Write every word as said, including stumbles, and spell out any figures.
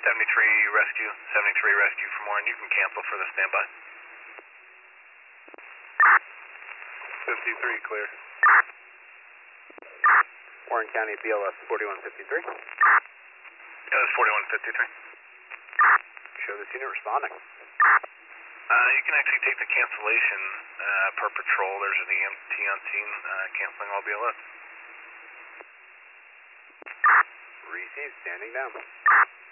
seventy-three rescue, seventy-three rescue from Warren. You can cancel for the standby. fifty-three clear. Warren County B L S forty-one fifty-three. Yeah, that's forty-one fifty-three. Show this unit responding. Uh, you can actually take the cancellation uh, per patrol. There's an E M T on scene uh, canceling all B L S. Received, standing down.